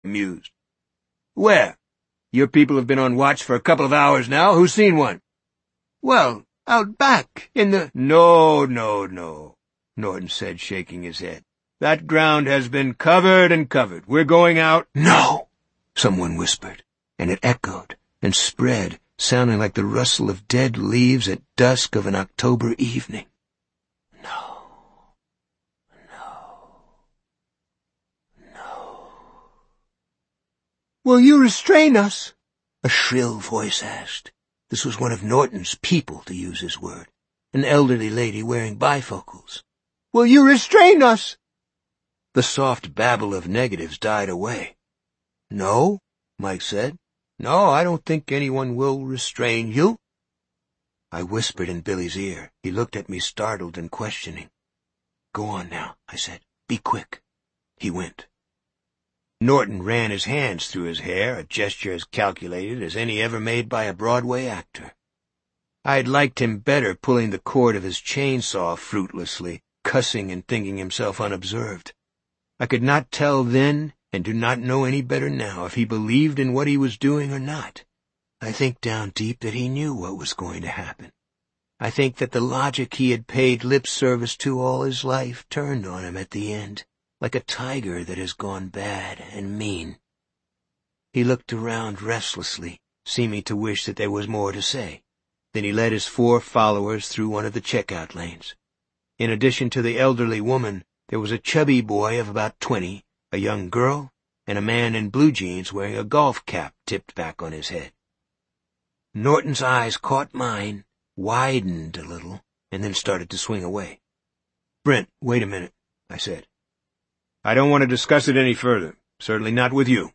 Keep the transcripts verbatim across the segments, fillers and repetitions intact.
amused. "Where? Your people have been on watch for a couple of hours now. Who's seen one?" "Well, out back, in the—" "No, no, no," Norton said, shaking his head. "That ground has been covered and covered. We're going out—" "No!" someone whispered, and it echoed and spread, sounding like the rustle of dead leaves at dusk of an October evening. "No, no, no." "Will you restrain us?" a shrill voice asked. This was one of Norton's people, to use his word, an elderly lady wearing bifocals. "Will you restrain us?" The soft babble of negatives died away. "No," Mike said. "No, I don't think anyone will restrain you." I whispered in Billy's ear. He looked at me, startled and questioning. "Go on now," I said. "Be quick." He went. Norton ran his hands through his hair, a gesture as calculated as any ever made by a Broadway actor. I had liked him better pulling the cord of his chainsaw fruitlessly, cussing and thinking himself unobserved. I could not tell then, and do not know any better now, if he believed in what he was doing or not. I think down deep that he knew what was going to happen. I think that the logic he had paid lip service to all his life turned on him at the end, like a tiger that has gone bad and mean. He looked around restlessly, seeming to wish that there was more to say. Then he led his four followers through one of the checkout lanes. In addition to the elderly woman, there was a chubby boy of about twenty, a young girl, and a man in blue jeans wearing a golf cap tipped back on his head. Norton's eyes caught mine, widened a little, and then started to swing away. "Brent, wait a minute," I said. "I don't want to discuss it any further. Certainly not with you."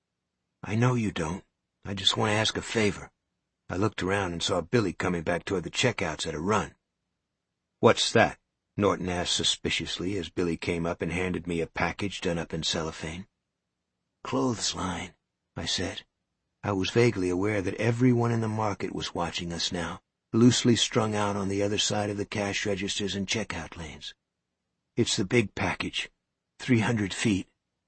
"I know you don't. I just want to ask a favor." I looked around and saw Billy coming back toward the checkouts at a run. "What's that?" Norton asked suspiciously as Billy came up and handed me a package done up in cellophane. "Clothesline," I said. I was vaguely aware that everyone in the market was watching us now, loosely strung out on the other side of the cash registers and checkout lanes. "It's the big package. Three hundred feet."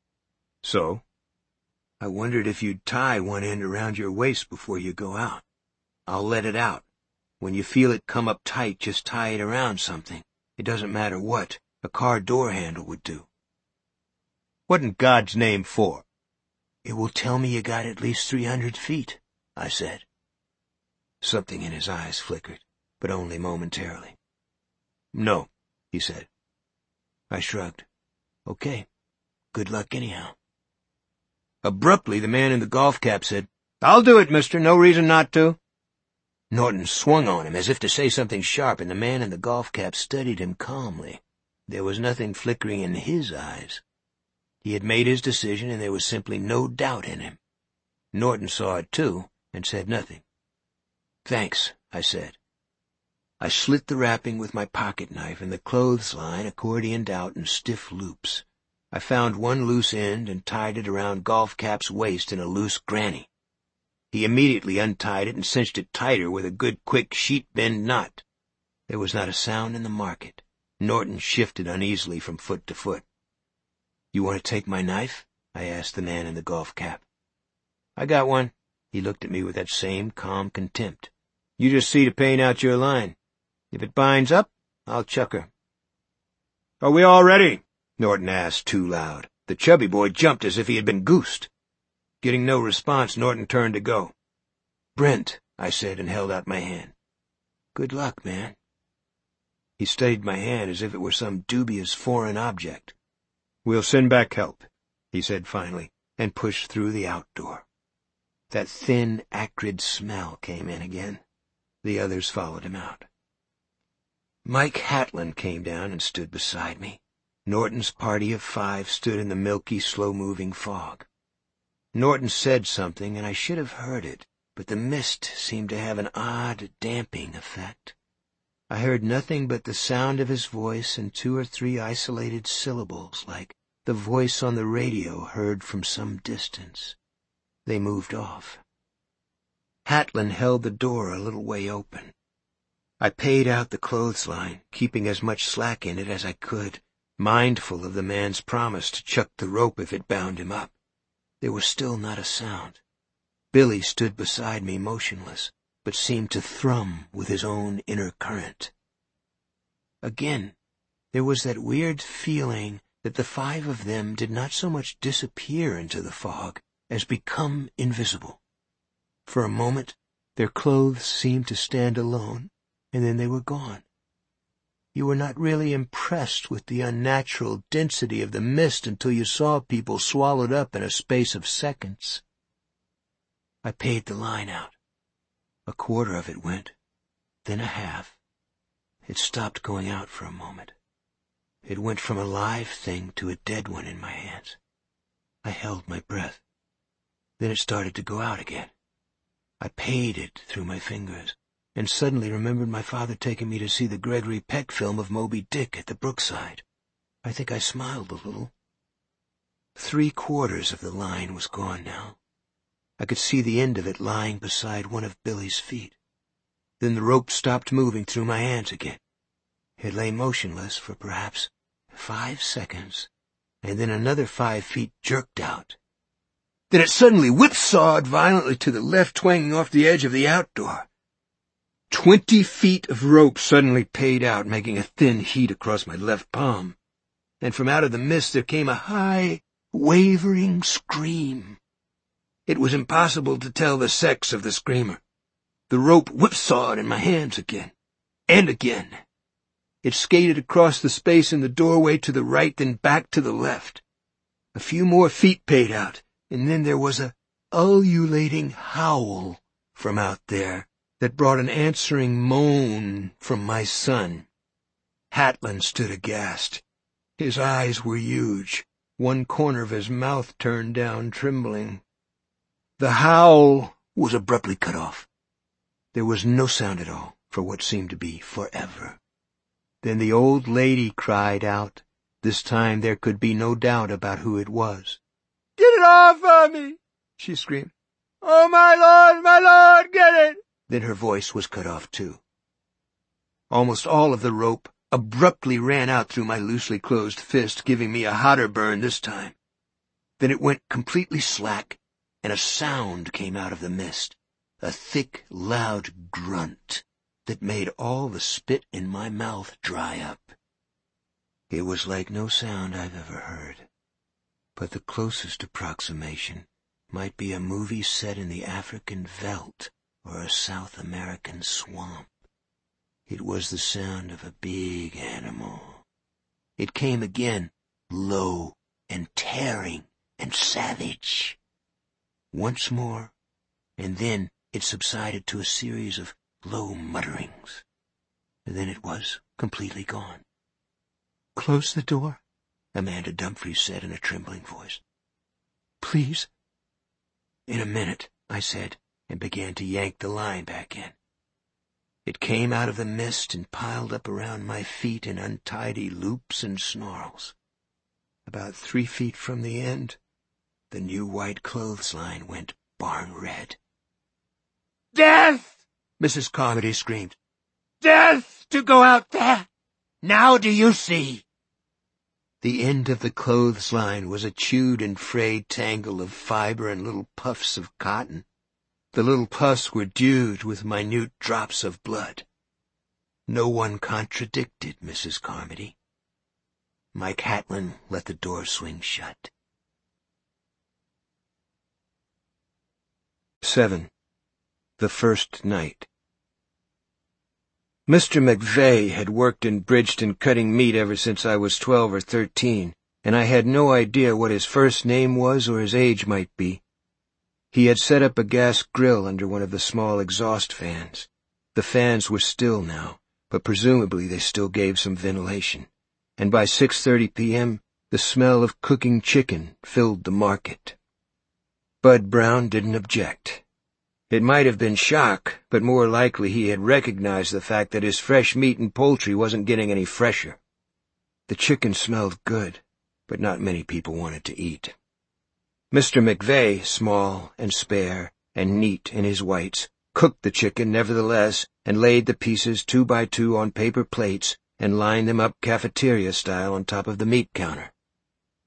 "So?" "I wondered if you'd tie one end around your waist before you go out. I'll let it out. When you feel it come up tight, just tie it around something. It doesn't matter what. A car door handle would do." "What in God's name for?" "It will tell me you got at least three hundred feet," I said. Something in his eyes flickered, but only momentarily. "No," he said. I shrugged. "Okay. Good luck anyhow." Abruptly, the man in the golf cap said, "I'll do it, mister. No reason not to." Norton swung on him as if to say something sharp, and the man in the golf cap studied him calmly. There was nothing flickering in his eyes. He had made his decision, and there was simply no doubt in him. Norton saw it, too, and said nothing. "Thanks," I said. I slit the wrapping with my pocket knife, and the clothesline accordioned out in stiff loops. I found one loose end and tied it around Golf Cap's waist in a loose granny. He immediately untied it and cinched it tighter with a good quick sheet-bend knot. There was not a sound in the market. Norton shifted uneasily from foot to foot. "You want to take my knife?" I asked the man in the golf cap. "I got one." He looked at me with that same calm contempt. "You just see to paying out your line. If it binds up, I'll chuck her." "Are we all ready?" Norton asked too loud. The chubby boy jumped as if he had been goosed. Getting no response, Norton turned to go. "Brent," I said, and held out my hand. "Good luck, man." He studied my hand as if it were some dubious foreign object. "We'll send back help," he said finally, and pushed through the outdoor. That thin, acrid smell came in again. The others followed him out. Mike Hatlen came down and stood beside me. Norton's party of five stood in the milky, slow-moving fog. Norton said something, and I should have heard it, but the mist seemed to have an odd, damping effect. I heard nothing but the sound of his voice and two or three isolated syllables, like the voice on the radio heard from some distance. They moved off. Hatlen held the door a little way open. I paid out the clothesline, keeping as much slack in it as I could, mindful of the man's promise to chuck the rope if it bound him up. There was still not a sound. Billy stood beside me motionless, but seemed to thrum with his own inner current. Again, there was that weird feeling that the five of them did not so much disappear into the fog as become invisible. For a moment, their clothes seemed to stand alone, and then they were gone. You were not really impressed with the unnatural density of the mist until you saw people swallowed up in a space of seconds. I paid the line out. A quarter of it went, then a half. It stopped going out for a moment. It went from a live thing to a dead one in my hands. I held my breath. Then it started to go out again. I paid it through my fingers, and suddenly remembered my father taking me to see the Gregory Peck film of Moby Dick at the Brookside. I think I smiled a little. Three quarters of the line was gone now. I could see the end of it lying beside one of Billy's feet. Then the rope stopped moving through my hands again. It lay motionless for perhaps five seconds, and then another five feet jerked out. Then it suddenly whipsawed violently to the left, twanging off the edge of the outdoor. Twenty feet of rope suddenly paid out, making a thin heat across my left palm. And from out of the mist there came a high, wavering scream. It was impossible to tell the sex of the screamer. The rope whipsawed in my hands again, and again. It skated across the space in the doorway to the right, then back to the left. A few more feet paid out, and then there was a ululating howl from out there that brought an answering moan from my son. Hatlen stood aghast. His eyes were huge, one corner of his mouth turned down, trembling. The howl was abruptly cut off. There was no sound at all for what seemed to be forever. Then the old lady cried out. This time there could be no doubt about who it was. "Get it off of me!" she screamed. "Oh, my Lord, my Lord, get it!" Then her voice was cut off, too. Almost all of the rope abruptly ran out through my loosely closed fist, giving me a hotter burn this time. Then it went completely slack, and a sound came out of the mist, a thick, loud grunt that made all the spit in my mouth dry up. It was like no sound I've ever heard, but the closest approximation might be a movie set in the African veldt or a South American swamp. It was the sound of a big animal. It came again, low and tearing and savage. Once more, and then it subsided to a series of low mutterings. And then it was completely gone. "Close the door," Amanda Dumfries said in a trembling voice. "Please." "In a minute," I said, and began to yank the line back in. It came out of the mist and piled up around my feet in untidy loops and snarls. About three feet from the end, the new white clothesline went barn red. "Death!" Missus Carmody screamed. "Death to go out there! Now do you see?" The end of the clothesline was a chewed and frayed tangle of fiber and little puffs of cotton. The little puffs were dewed with minute drops of blood. No one contradicted Missus Carmody. Mike Hatlen let the door swing shut. Seven. The First Night. Mister McVeigh had worked in Bridgeton cutting meat ever since I was twelve or thirteen, and I had no idea what his first name was or his age might be. He had set up a gas grill under one of the small exhaust fans. The fans were still now, but presumably they still gave some ventilation, and by six thirty p m the smell of cooking chicken filled the market. Bud Brown didn't object. It might have been shock, but more likely he had recognized the fact that his fresh meat and poultry wasn't getting any fresher. The chicken smelled good, but not many people wanted to eat. Mister McVeigh, small and spare and neat in his whites, cooked the chicken nevertheless and laid the pieces two by two on paper plates and lined them up cafeteria style on top of the meat counter.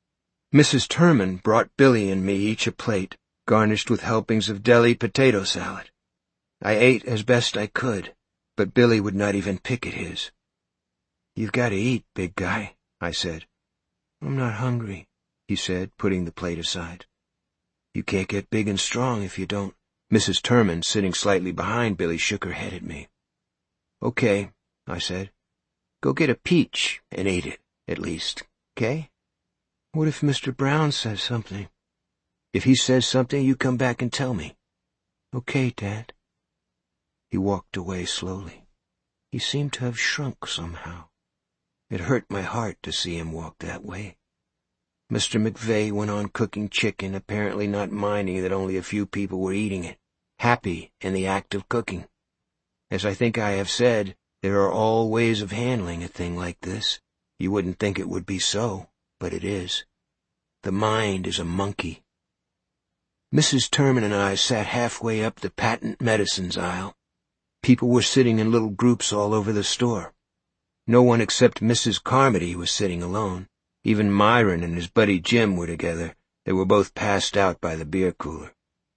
Missus Terman brought Billy and me each a plate, garnished with helpings of deli potato salad. I ate as best I could, but Billy would not even pick at his. "You've got to eat, big guy," I said. "I'm not hungry," he said, putting the plate aside. "You can't get big and strong if you don't." Missus Terman, sitting slightly behind Billy, shook her head at me. "Okay," I said. "Go get a peach and eat it, at least, okay? What if Mister Brown says something?" "If he says something, you come back and tell me." "Okay, Dad." He walked away slowly. He seemed to have shrunk somehow. It hurt my heart to see him walk that way. Mister McVeigh went on cooking chicken, apparently not minding that only a few people were eating it, happy in the act of cooking. As I think I have said, there are all ways of handling a thing like this. You wouldn't think it would be so, but it is. The mind is a monkey. Missus Terman and I sat halfway up the patent medicines aisle. People were sitting in little groups all over the store. No one except Missus Carmody was sitting alone. Even Myron and his buddy Jim were together. They were both passed out by the beer cooler.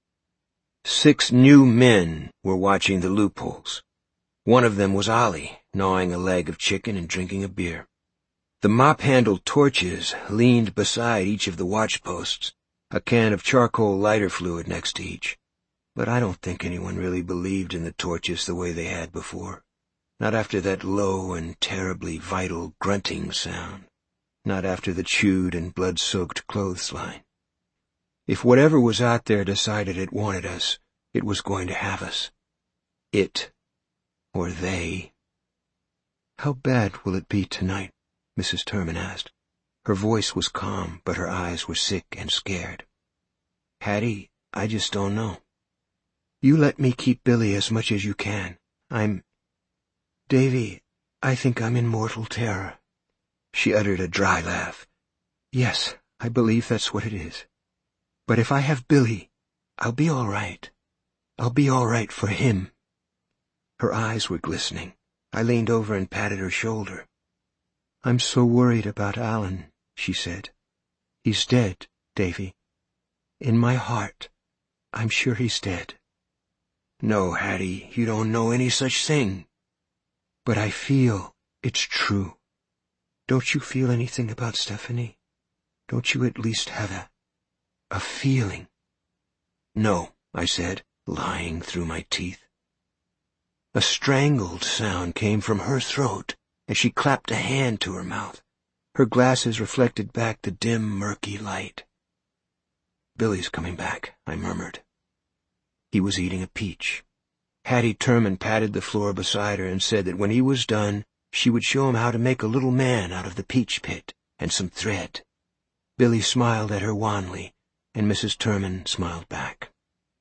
Six new men were watching the loopholes. One of them was Ollie, gnawing a leg of chicken and drinking a beer. The mop-handled torches leaned beside each of the watchposts, a can of charcoal lighter fluid next to each. But I don't think anyone really believed in the torches the way they had before. Not after that low and terribly vital grunting sound. Not after the chewed and blood-soaked clothesline. If whatever was out there decided it wanted us, it was going to have us. It. Or they. "How bad will it be tonight?" Missus Terman asked. Her voice was calm, but her eyes were sick and scared. "Hattie, I just don't know. You let me keep Billy as much as you can. I'm... Davy, I think I'm in mortal terror." She uttered a dry laugh. "Yes, I believe that's what it is. But if I have Billy, I'll be all right. I'll be all right for him." Her eyes were glistening. I leaned over and patted her shoulder. "I'm so worried about Alan," she said. "He's dead, Davy. In my heart, I'm sure he's dead." "No, Hattie, you don't know any such thing." "But I feel it's true. Don't you feel anything about Stephanie? Don't you at least have a, a feeling?" "No," I said, lying through my teeth. A strangled sound came from her throat as she clapped a hand to her mouth. Her glasses reflected back the dim, murky light. "Billy's coming back," I murmured. He was eating a peach. Hattie Terman patted the floor beside her and said that when he was done, she would show him how to make a little man out of the peach pit and some thread. Billy smiled at her wanly, and Missus Terman smiled back.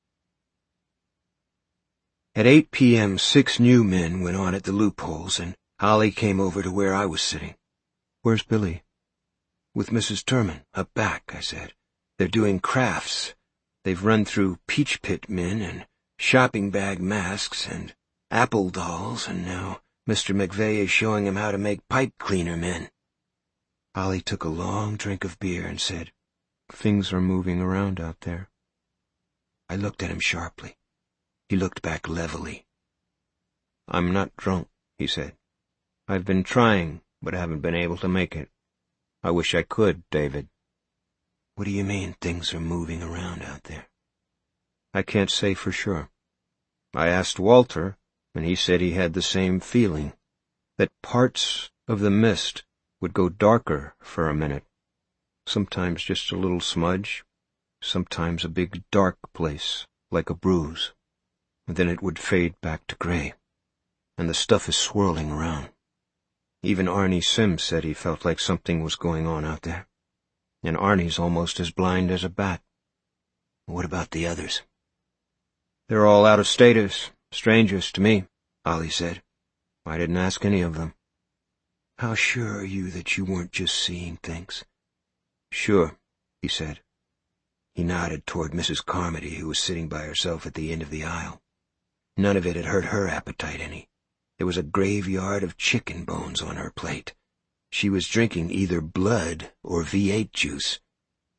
At eight p m six new men went on at the loopholes, and Ollie came over to where I was sitting. "Where's Billy?" "With Missus Terman, up back," I said. "They're doing crafts. They've run through peach pit men and shopping bag masks and apple dolls, and now Mister McVeigh is showing him how to make pipe cleaner men." Ollie took a long drink of beer and said, "Things are moving around out there." I looked at him sharply. He looked back levelly. "I'm not drunk," he said. "I've been trying, but haven't been able to make it. I wish I could, David." "What do you mean, things are moving around out there?" "I can't say for sure. I asked Walter, and he said he had the same feeling, that parts of the mist would go darker for a minute. Sometimes just a little smudge, sometimes a big dark place, like a bruise. And then it would fade back to gray, and the stuff is swirling around. Even Arnie Sims said he felt like something was going on out there. And Arnie's almost as blind as a bat." "What about the others?" "They're all out of status, strangers to me," Ollie said. "I didn't ask any of them." "How sure are you that you weren't just seeing things?" "Sure," he said. He nodded toward Missus Carmody, who was sitting by herself at the end of the aisle. None of it had hurt her appetite any. There was a graveyard of chicken bones on her plate. She was drinking either blood or V eight juice.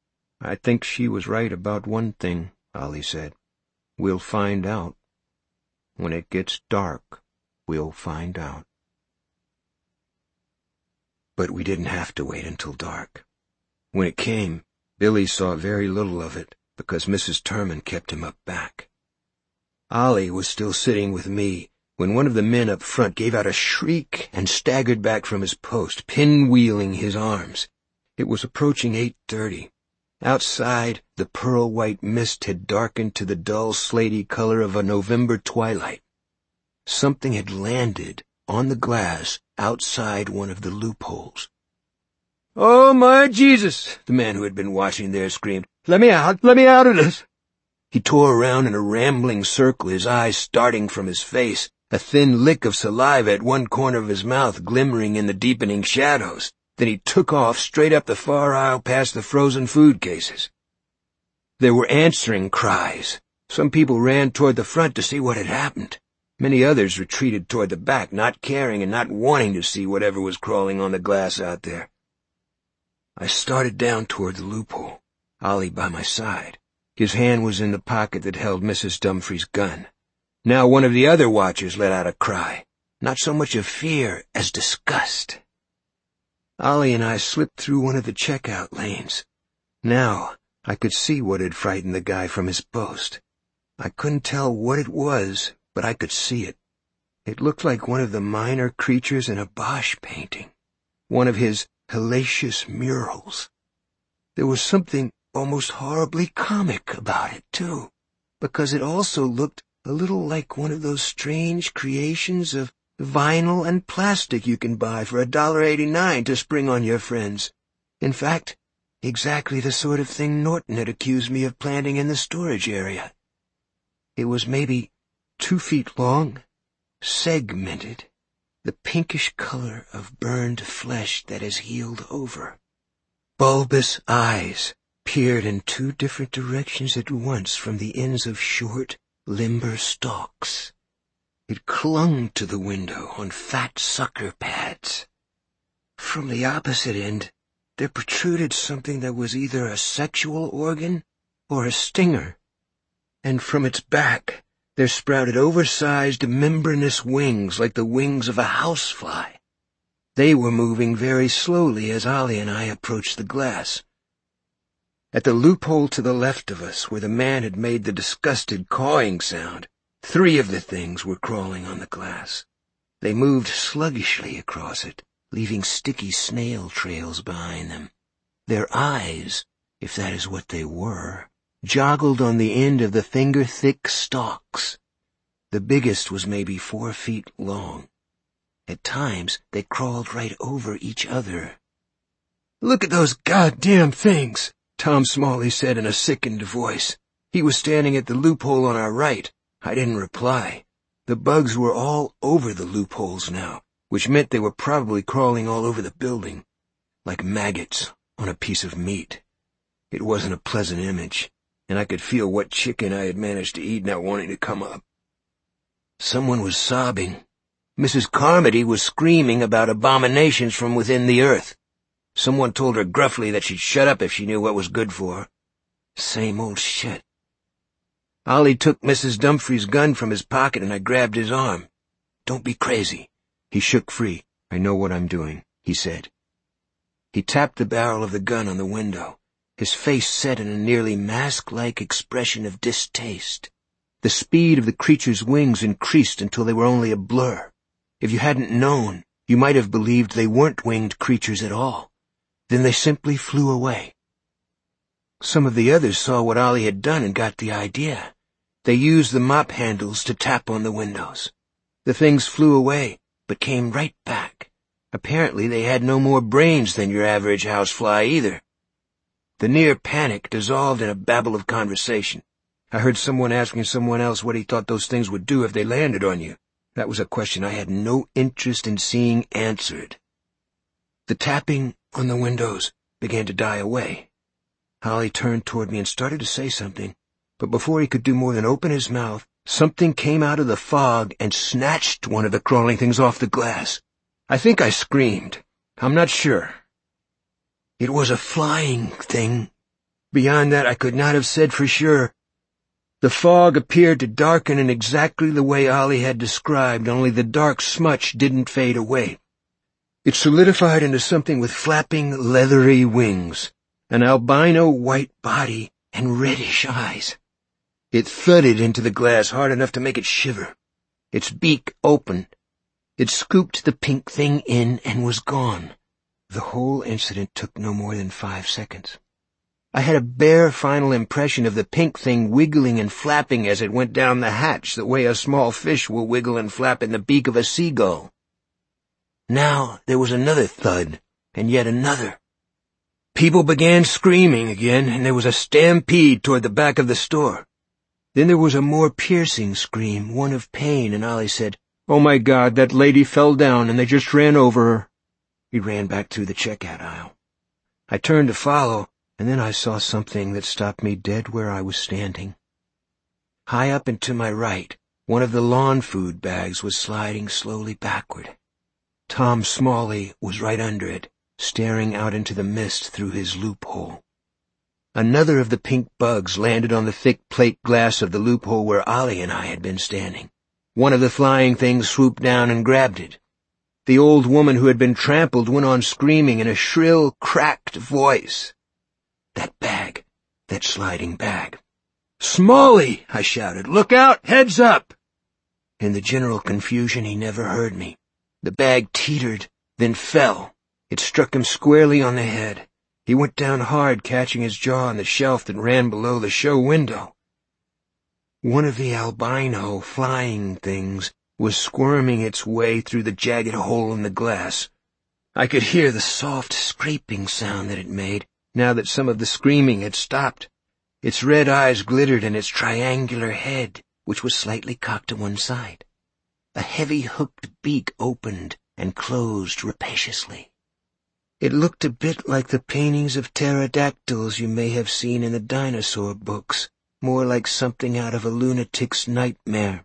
"I think she was right about one thing," Ollie said. "We'll find out. When it gets dark, we'll find out." But we didn't have to wait until dark. When it came, Billy saw very little of it because Missus Terman kept him up back. Ollie was still sitting with me when one of the men up front gave out a shriek and staggered back from his post, pinwheeling his arms. It was approaching eight thirty. Outside, the pearl-white mist had darkened to the dull, slaty color of a November twilight. Something had landed on the glass outside one of the loopholes. "Oh, my Jesus!" the man who had been watching there screamed. "Let me out! Let me out of this!" He tore around in a rambling circle, his eyes starting from his face, a thin lick of saliva at one corner of his mouth glimmering in the deepening shadows. Then he took off straight up the far aisle past the frozen food cases. There were answering cries. Some people ran toward the front to see what had happened. Many others retreated toward the back, not caring and not wanting to see whatever was crawling on the glass out there. I started down toward the loophole, Ollie by my side. His hand was in the pocket that held Missus Dumfries' gun. Now one of the other watchers let out a cry, not so much of fear as disgust. Ollie and I slipped through one of the checkout lanes. Now I could see what had frightened the guy from his post. I couldn't tell what it was, but I could see it. It looked like one of the minor creatures in a Bosch painting, one of his hellacious murals. There was something almost horribly comic about it, too, because it also looked a little like one of those strange creations of vinyl and plastic you can buy for a dollar eighty-nine to spring on your friends. In fact, exactly the sort of thing Norton had accused me of planting in the storage area. It was maybe two feet long, segmented, the pinkish color of burned flesh that has healed over. Bulbous eyes peered in two different directions at once from the ends of short, limber stalks. It clung to the window on fat sucker pads. From the opposite end, there protruded something that was either a sexual organ or a stinger, and from its back there sprouted oversized membranous wings like the wings of a housefly. They were moving very slowly as Ollie and I approached the glass. At the loophole to the left of us, where the man had made the disgusted cawing sound, three of the things were crawling on the glass. They moved sluggishly across it, leaving sticky snail trails behind them. Their eyes, if that is what they were, joggled on the end of the finger-thick stalks. The biggest was maybe four feet long. At times, they crawled right over each other. "Look at those goddamn things," Tom Smalley said in a sickened voice. He was standing at the loophole on our right. I didn't reply. The bugs were all over the loopholes now, which meant they were probably crawling all over the building, like maggots on a piece of meat. It wasn't a pleasant image, and I could feel what chicken I had managed to eat not wanting to come up. Someone was sobbing. Missus Carmody was screaming about abominations from within the earth. Someone told her gruffly that she'd shut up if she knew what was good for her. Same old shit. Ollie took Missus Dumfries' gun from his pocket and I grabbed his arm. "Don't be crazy." He shook free. "I know what I'm doing," he said. He tapped the barrel of the gun on the window. His face set in a nearly mask-like expression of distaste. The speed of the creature's wings increased until they were only a blur. If you hadn't known, you might have believed they weren't winged creatures at all. Then they simply flew away. Some of the others saw what Ollie had done and got the idea. They used the mop handles to tap on the windows. The things flew away, but came right back. Apparently they had no more brains than your average housefly either. The near panic dissolved in a babble of conversation. I heard someone asking someone else what he thought those things would do if they landed on you. That was a question I had no interest in seeing answered. The tapping on the windows began to die away. Ollie turned toward me and started to say something, but before he could do more than open his mouth, something came out of the fog and snatched one of the crawling things off the glass. I think I screamed. I'm not sure. It was a flying thing, Beyond that I could not have said for sure. The fog appeared to darken in exactly the way Ollie had described, only the dark smudge didn't fade away. It solidified into something with flapping, leathery wings, an albino white body, and reddish eyes. It thudded into the glass hard enough to make it shiver. Its beak opened. It scooped the pink thing in and was gone. The whole incident took no more than five seconds. I had a bare final impression of the pink thing wiggling and flapping as it went down the hatch the way a small fish will wiggle and flap in the beak of a seagull. Now there was another thud, and yet another. People began screaming again, and there was a stampede toward the back of the store. Then there was a more piercing scream, one of pain, and Ollie said, "Oh my God, that lady fell down and they just ran over her." He ran back through the checkout aisle. I turned to follow, and then I saw something that stopped me dead where I was standing. High up and to my right, one of the lawn food bags was sliding slowly backward. Tom Smalley was right under it, staring out into the mist through his loophole. Another of the pink bugs landed on the thick plate glass of the loophole where Ollie and I had been standing. One of the flying things swooped down and grabbed it. The old woman who had been trampled went on screaming in a shrill, cracked voice. That bag, that sliding bag. "Smalley!" I shouted. "Look out! Heads up!" In the general confusion, he never heard me. The bag teetered, then fell. It struck him squarely on the head. He went down hard, catching his jaw on the shelf that ran below the show window. One of the albino flying things was squirming its way through the jagged hole in the glass. I could hear the soft scraping sound that it made, now that some of the screaming had stopped. Its red eyes glittered in its triangular head, which was slightly cocked to one side. A heavy hooked beak opened and closed rapaciously. It looked a bit like the paintings of pterodactyls you may have seen in the dinosaur books, more like something out of a lunatic's nightmare.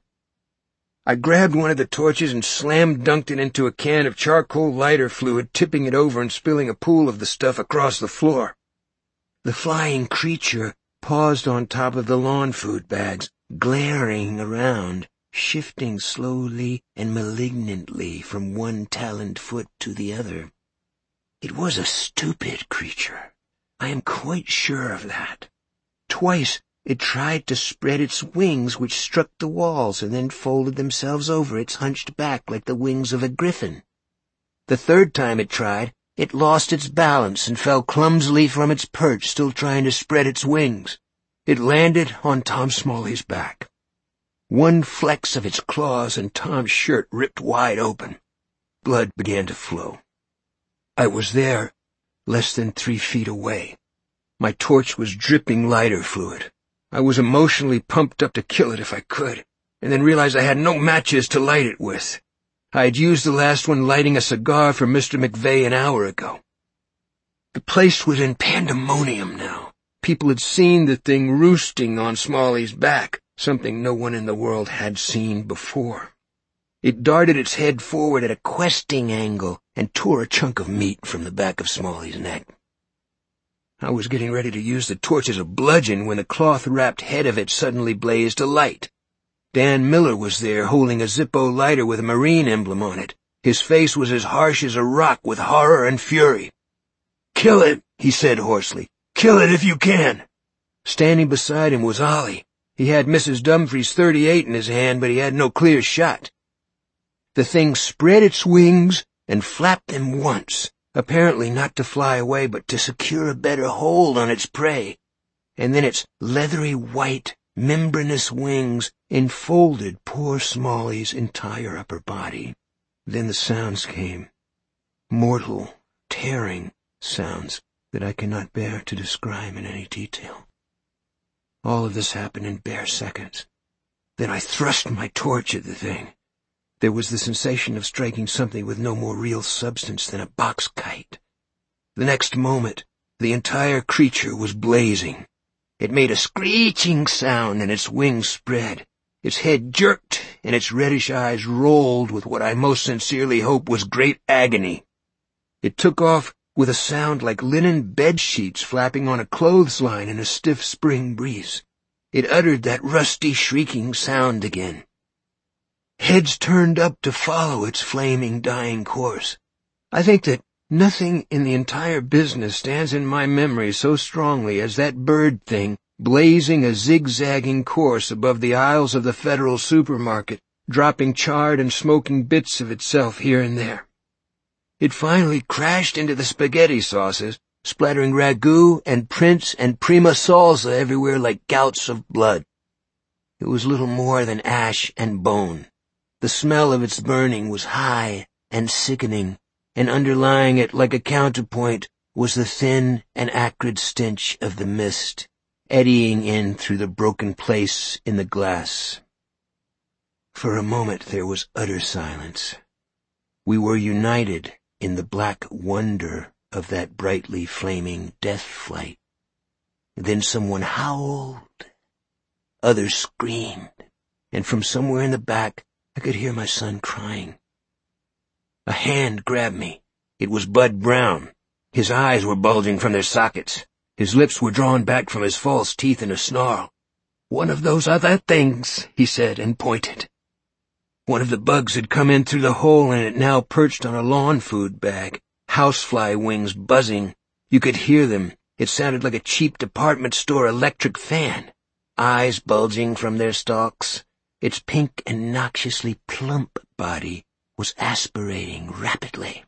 I grabbed one of the torches and slam-dunked it into a can of charcoal lighter fluid, tipping it over and spilling a pool of the stuff across the floor. The flying creature paused on top of the lawn food bags, glaring around, shifting slowly and malignantly from one taloned foot to the other. It was a stupid creature. I am quite sure of that. Twice it tried to spread its wings, which struck the walls and then folded themselves over its hunched back like the wings of a griffin. The third time it tried, it lost its balance and fell clumsily from its perch, still trying to spread its wings. It landed on Tom Smalley's back. One flex of its claws and Tom's shirt ripped wide open. Blood began to flow. I was there, less than three feet away. My torch was dripping lighter fluid. I was emotionally pumped up to kill it if I could, and then realized I had no matches to light it with. I had used the last one lighting a cigar for Mister McVeigh an hour ago. The place was in pandemonium now. People had seen the thing roosting on Smalley's back, something no one in the world had seen before. It darted its head forward at a questing angle and tore a chunk of meat from the back of Smalley's neck. I was getting ready to use the torch as a bludgeon when the cloth-wrapped head of it suddenly blazed alight. Dan Miller was there, holding a Zippo lighter with a Marine emblem on it. His face was as harsh as a rock with horror and fury. "Kill it," he said hoarsely. "Kill it if you can." Standing beside him was Ollie. He had Missus Dumfries' thirty-eight in his hand, but he had no clear shot. The thing spread its wings and flapped them once, apparently not to fly away, but to secure a better hold on its prey, and then its leathery white, membranous wings enfolded poor Smalley's entire upper body. Then the sounds came, mortal, tearing sounds that I cannot bear to describe in any detail. All of this happened in bare seconds. Then I thrust my torch at the thing. There was the sensation of striking something with no more real substance than a box kite. The next moment, the entire creature was blazing. It made a screeching sound and its wings spread. Its head jerked and its reddish eyes rolled with what I most sincerely hope was great agony. It took off with a sound like linen bed-sheets flapping on a clothesline in a stiff spring breeze. It uttered that rusty, shrieking sound again. Heads turned up to follow its flaming, dying course. I think that nothing in the entire business stands in my memory so strongly as that bird thing blazing a zigzagging course above the aisles of the Federal Supermarket, dropping charred and smoking bits of itself here and there. It finally crashed into the spaghetti sauces, splattering ragu and prince and prima salsa everywhere like gouts of blood. It was little more than ash and bone. The smell of its burning was high and sickening, and underlying it like a counterpoint was the thin and acrid stench of the mist, eddying in through the broken place in the glass. For a moment there was utter silence. We were united in the black wonder of that brightly flaming death flight. Then someone howled, others screamed, and from somewhere in the back I could hear my son crying. A hand grabbed me. It was Bud Brown. His eyes were bulging from their sockets. His lips were drawn back from his false teeth in a snarl. "One of those other things," he said, and pointed. One of the bugs had come in through the hole, and it now perched on a lawn food bag, housefly wings buzzing. You could hear them. It sounded like a cheap department store electric fan. Eyes bulging from their stalks. Its pink and noxiously plump body was aspirating rapidly.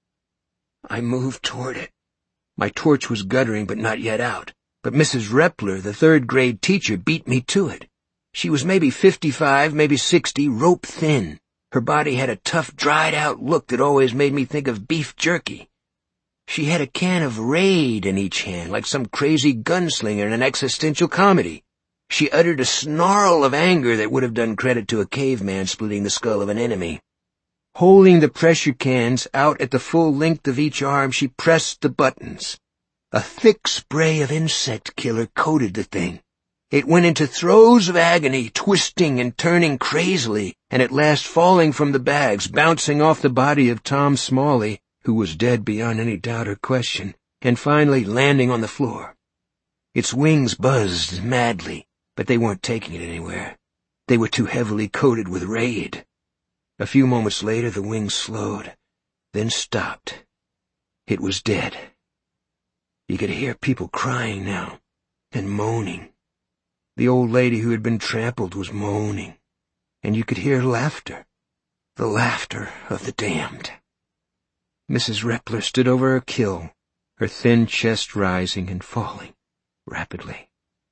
I moved toward it. My torch was guttering but not yet out, but Missus Repler, the third-grade teacher, beat me to it. She was maybe fifty-five, maybe sixty, rope-thin. Her body had a tough, dried-out look that always made me think of beef jerky. She had a can of Raid in each hand, like some crazy gunslinger in an existential comedy. She uttered a snarl of anger that would have done credit to a caveman splitting the skull of an enemy. Holding the pressure cans out at the full length of each arm, she pressed the buttons. A thick spray of insect killer coated the thing. It went into throes of agony, twisting and turning crazily, and at last falling from the bags, bouncing off the body of Tom Smalley, who was dead beyond any doubt or question, and finally landing on the floor. Its wings buzzed madly, but they weren't taking it anywhere. They were too heavily coated with Raid. A few moments later the wings slowed, then stopped. It was dead. You could hear people crying now, and moaning. The old lady who had been trampled was moaning, and you could hear laughter, the laughter of the damned. Missus Repler stood over her kill, her thin chest rising and falling rapidly.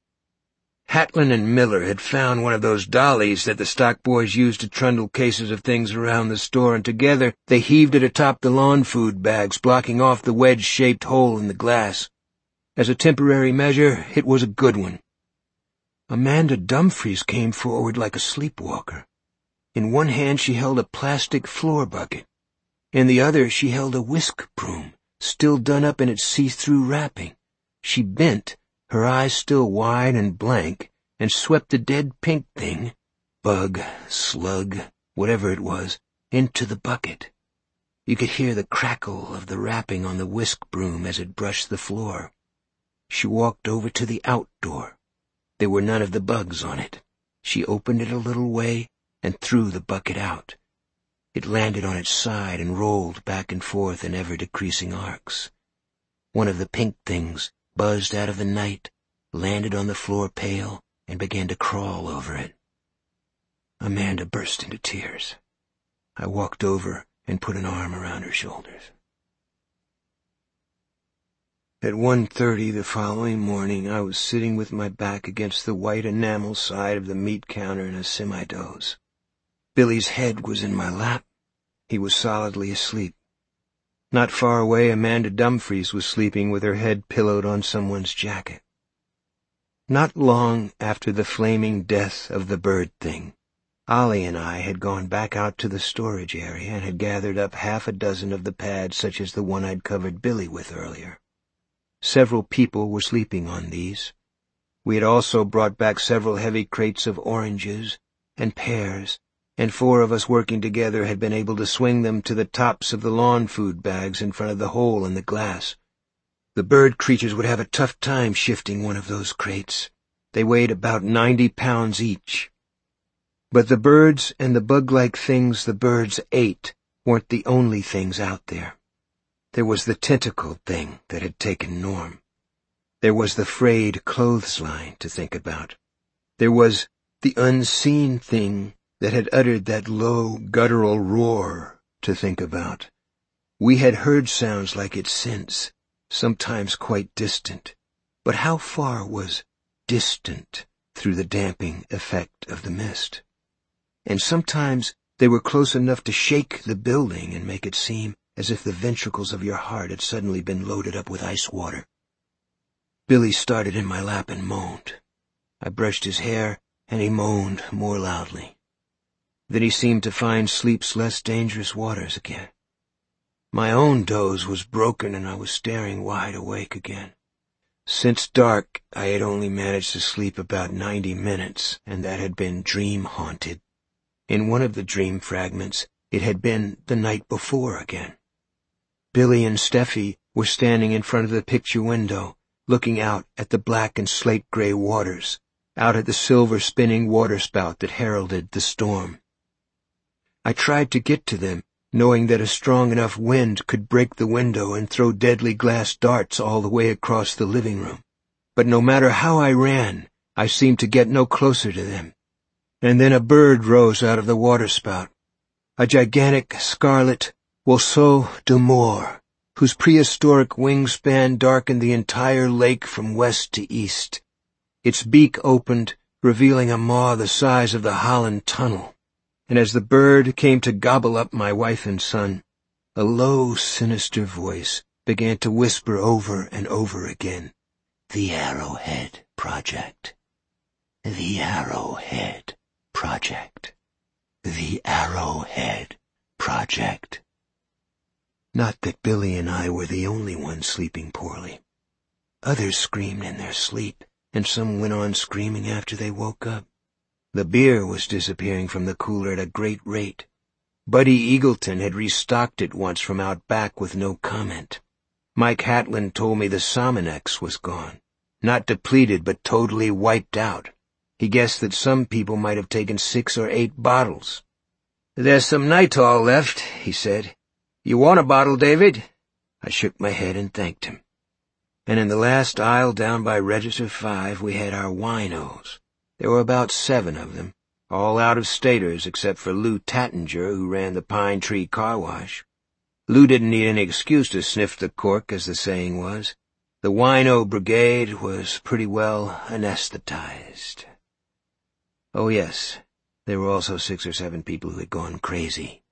Hatlin and Miller had found one of those dollies that the stock boys used to trundle cases of things around the store, and together they heaved it atop the lawn food bags, blocking off the wedge-shaped hole in the glass. As a temporary measure, it was a good one. Amanda Dumfries came forward like a sleepwalker. In one hand she held a plastic floor bucket. In the other she held a whisk broom, still done up in its see-through wrapping. She bent, her eyes still wide and blank, and swept the dead pink thing, bug, slug, whatever it was, into the bucket. You could hear the crackle of the wrapping on the whisk broom as it brushed the floor. She walked over to the outdoor. There were none of the bugs on it. She opened it a little way and threw the bucket out. It landed on its side and rolled back and forth in ever-decreasing arcs. One of the pink things buzzed out of the night, landed on the floor pail, and began to crawl over it. Amanda burst into tears. I walked over and put an arm around her shoulders. At one thirty the following morning, I was sitting with my back against the white enamel side of the meat counter in a semi-doze. Billy's head was in my lap. He was solidly asleep. Not far away, Amanda Dumfries was sleeping with her head pillowed on someone's jacket. Not long after the flaming death of the bird thing, Ollie and I had gone back out to the storage area and had gathered up half a dozen of the pads such as the one I'd covered Billy with earlier. Several people were sleeping on these. We had also brought back several heavy crates of oranges and pears and four of us working together had been able to swing them to the tops of the lawn food bags in front of the hole in the glass. The bird creatures would have a tough time shifting one of those crates. They weighed about ninety pounds each. But the birds and the bug-like things the birds ate weren't the only things out there. There was the tentacled thing that had taken Norm. There was the frayed clothesline to think about. There was the unseen thing that had uttered that low, guttural roar to think about. We had heard sounds like it since, sometimes quite distant. But how far was distant through the damping effect of the mist? And sometimes they were close enough to shake the building and make it seem as if the ventricles of your heart had suddenly been loaded up with ice water. Billy started in my lap and moaned. I brushed his hair, and he moaned more loudly. Then he seemed to find sleep's less dangerous waters again. My own doze was broken, and I was staring wide awake again. Since dark, I had only managed to sleep about ninety minutes, and that had been dream-haunted. In one of the dream fragments, it had been the night before again. Billy and Steffi were standing in front of the picture window, looking out at the black and slate-gray waters, out at the silver-spinning waterspout that heralded the storm. I tried to get to them, knowing that a strong enough wind could break the window and throw deadly glass darts all the way across the living room. But no matter how I ran, I seemed to get no closer to them. And then a bird rose out of the waterspout, a gigantic scarlet Oiseau d'Amour, whose prehistoric wingspan darkened the entire lake from west to east. Its beak opened, revealing a maw the size of the Holland Tunnel. And as the bird came to gobble up my wife and son, a low, sinister voice began to whisper over and over again, "The Arrowhead Project. The Arrowhead Project. The Arrowhead Project." Not that Billy and I were the only ones sleeping poorly. Others screamed in their sleep, and some went on screaming after they woke up. The beer was disappearing from the cooler at a great rate. Buddy Eagleton had restocked it once from out back with no comment. Mike Hatlin told me the Sominex was gone. Not depleted, but totally wiped out. He guessed that some people might have taken six or eight bottles. "There's some Nitol left," he said. "You want a bottle, David?" I shook my head and thanked him. And in the last aisle down by Register five we had our winos. There were about seven of them, all out-of-staters except for Lou Tattinger, who ran the Pine Tree Car Wash. Lou didn't need any excuse to sniff the cork, as the saying was. The wino brigade was pretty well anesthetized. Oh yes, there were also six or seven people who had gone crazy.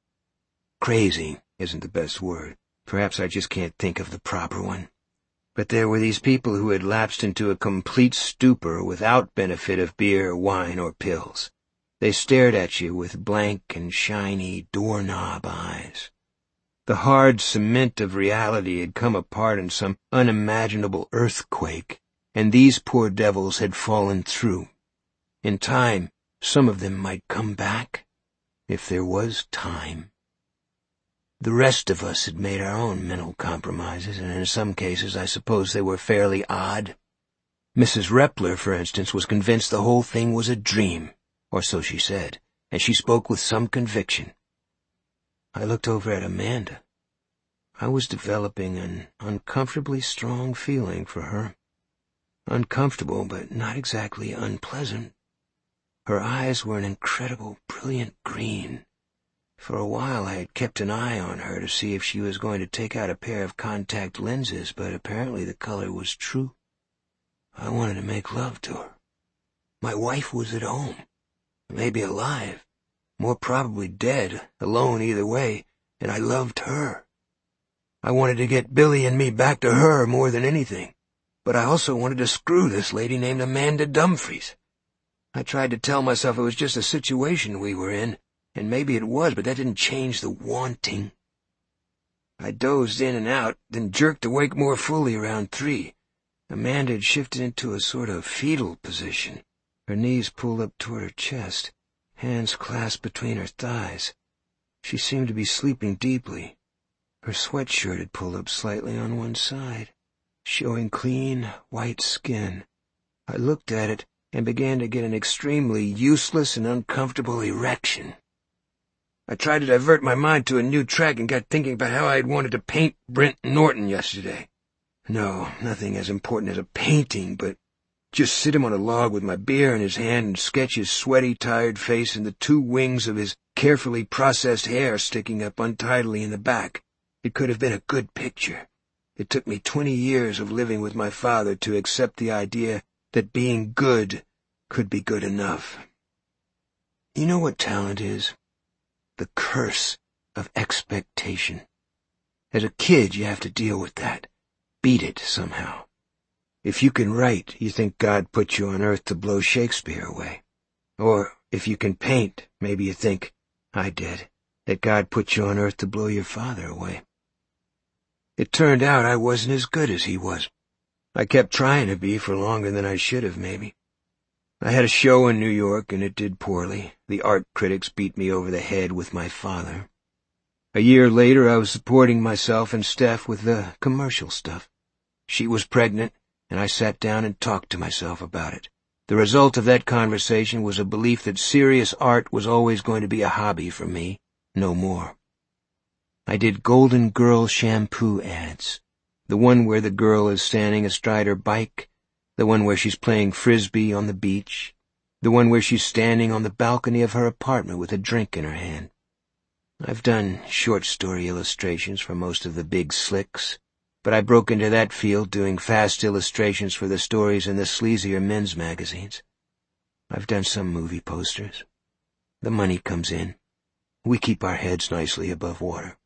Crazy isn't the best word. Perhaps I just can't think of the proper one. But there were these people who had lapsed into a complete stupor without benefit of beer, wine, or pills. They stared at you with blank and shiny doorknob eyes. The hard cement of reality had come apart in some unimaginable earthquake, and these poor devils had fallen through. In time, some of them might come back, if there was time. The rest of us had made our own mental compromises, and in some cases I suppose they were fairly odd. Missus Repler, for instance, was convinced the whole thing was a dream, or so she said, and she spoke with some conviction. I looked over at Amanda. I was developing an uncomfortably strong feeling for her. Uncomfortable, but not exactly unpleasant. Her eyes were an incredible, brilliant green. For a while I had kept an eye on her to see if she was going to take out a pair of contact lenses, but apparently the color was true. I wanted to make love to her. My wife was at home, maybe alive, more probably dead, alone either way, and I loved her. I wanted to get Billy and me back to her more than anything, but I also wanted to screw this lady named Amanda Dumfries. I tried to tell myself it was just a situation we were in, and maybe it was, but that didn't change the wanting. I dozed in and out, then jerked awake more fully around three. Amanda had shifted into a sort of fetal position, her knees pulled up toward her chest, hands clasped between her thighs. She seemed to be sleeping deeply. Her sweatshirt had pulled up slightly on one side, showing clean, white skin. I looked at it and began to get an extremely useless and uncomfortable erection. I tried to divert my mind to a new track and got thinking about how I had wanted to paint Brent Norton yesterday. No, nothing as important as a painting, but just sit him on a log with my beer in his hand and sketch his sweaty, tired face and the two wings of his carefully processed hair sticking up untidily in the back. It could have been a good picture. It took me twenty years of living with my father to accept the idea that being good could be good enough. You know what talent is? The curse of expectation. As a kid, you have to deal with that. Beat it somehow. If you can write, you think God put you on earth to blow Shakespeare away. Or if you can paint, maybe you think, I did, that God put you on earth to blow your father away. It turned out I wasn't as good as he was. I kept trying to be for longer than I should have, maybe. I had a show in New York, and it did poorly. The art critics beat me over the head with my father. A year later, I was supporting myself and Steph with the commercial stuff. She was pregnant, and I sat down and talked to myself about it. The result of that conversation was a belief that serious art was always going to be a hobby for me, no more. I did Golden Girl shampoo ads. The one where the girl is standing astride her bike, the one where she's playing frisbee on the beach, the one where she's standing on the balcony of her apartment with a drink in her hand. I've done short story illustrations for most of the big slicks, but I broke into that field doing fast illustrations for the stories in the sleazier men's magazines. I've done some movie posters. The money comes in. We keep our heads nicely above water.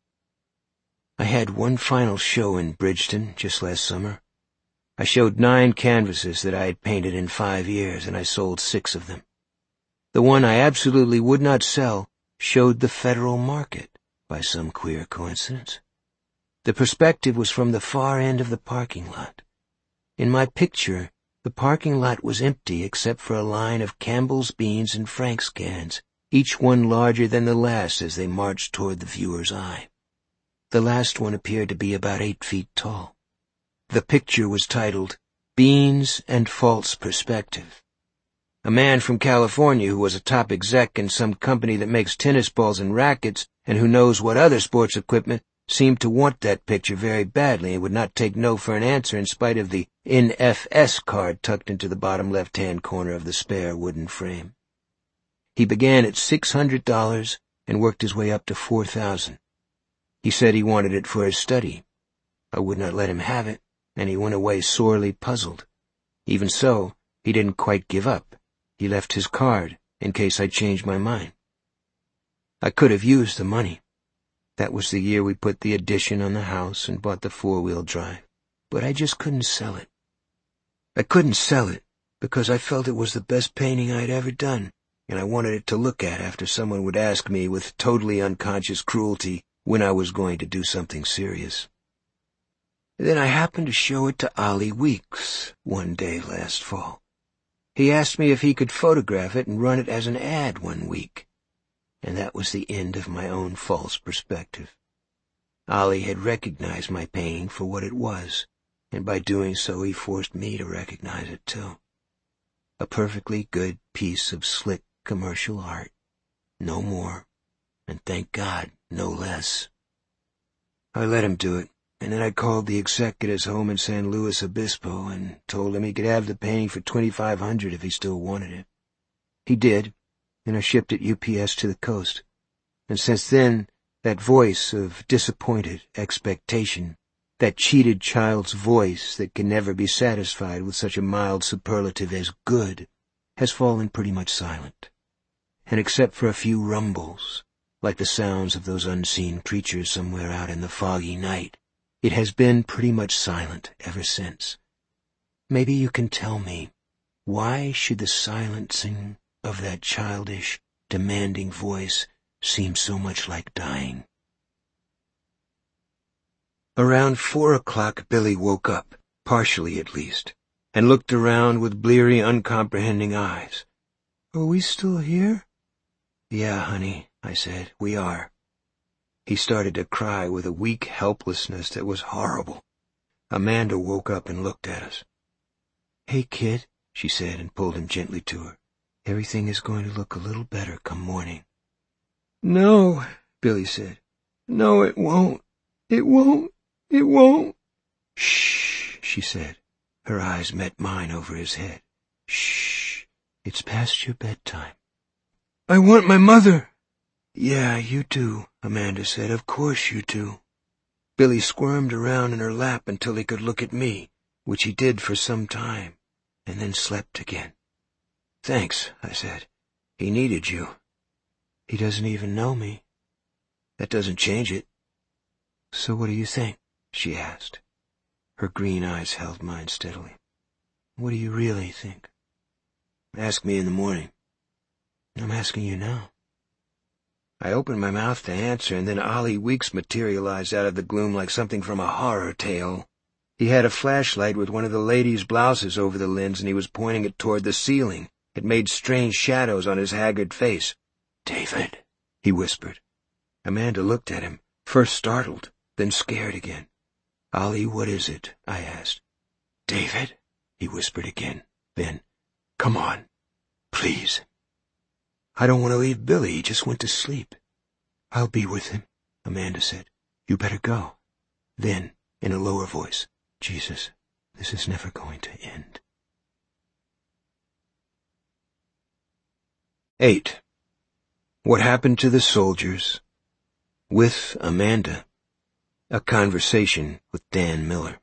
I had one final show in Bridgeton just last summer. I showed nine canvases that I had painted in five years, and I sold six of them. The one I absolutely would not sell showed the federal market, by some queer coincidence. The perspective was from the far end of the parking lot. In my picture, the parking lot was empty except for a line of Campbell's beans and Frank's cans, each one larger than the last as they marched toward the viewer's eye. The last one appeared to be about eight feet tall. The picture was titled, Beans and False Perspective. A man from California who was a top exec in some company that makes tennis balls and rackets and who knows what other sports equipment seemed to want that picture very badly and would not take no for an answer in spite of the N F S card tucked into the bottom left-hand corner of the spare wooden frame. He began at six hundred dollars and worked his way up to four thousand dollars. He said he wanted it for his study. I would not let him have it, and he went away sorely puzzled. Even so, he didn't quite give up. He left his card, in case I changed my mind. I could have used the money. That was the year we put the addition on the house and bought the four-wheel drive. But I just couldn't sell it. I couldn't sell it because I felt it was the best painting I'd ever done, and I wanted it to look at after someone would ask me with totally unconscious cruelty when I was going to do something serious. Then I happened to show it to Ollie Weeks one day last fall. He asked me if he could photograph it and run it as an ad one week. And that was the end of my own false perspective. Ollie had recognized my painting for what it was, and by doing so he forced me to recognize it too. A perfectly good piece of slick commercial art. No more, and thank God, no less. I let him do it, and then I called the exec at his home in San Luis Obispo and told him he could have the painting for twenty-five hundred dollars if he still wanted it. He did, and I shipped it U P S to the coast. And since then, that voice of disappointed expectation, that cheated child's voice that can never be satisfied with such a mild superlative as good, has fallen pretty much silent. And except for a few rumbles, like the sounds of those unseen creatures somewhere out in the foggy night, it has been pretty much silent ever since. Maybe you can tell me, why should the silencing of that childish, demanding voice seem so much like dying? Around four o'clock, Billy woke up, partially at least, and looked around with bleary, uncomprehending eyes. "Are we still here?" "Yeah, honey," I said, "we are." He started to cry with a weak helplessness that was horrible. Amanda woke up and looked at us. "Hey, kid," she said, and pulled him gently to her. "Everything is going to look a little better come morning." "No," Billy said. "No, it won't. It won't. It won't." "Shh," she said. Her eyes met mine over his head. "Shh. It's past your bedtime." "I want my mother." "Yeah, you do," Amanda said. "Of course you do." Billy squirmed around in her lap until he could look at me, which he did for some time, and then slept again. "Thanks," I said. "He needed you." "He doesn't even know me." "That doesn't change it." "So what do you think?" she asked. Her green eyes held mine steadily. "What do you really think?" "Ask me in the morning." "I'm asking you now." I opened my mouth to answer, and then Ollie Weeks materialized out of the gloom like something from a horror tale. He had a flashlight with one of the ladies' blouses over the lens, and he was pointing it toward the ceiling. It made strange shadows on his haggard face. "David," he whispered. Amanda looked at him, first startled, then scared again. "Ollie, what is it?" I asked. "David," he whispered again. Then, "Come on, please." "I don't want to leave Billy. He just went to sleep." "I'll be with him," Amanda said. "You better go." Then, in a lower voice, "Jesus, this is never going to end." Eight. What happened to the soldiers? With Amanda. A conversation with Dan Miller.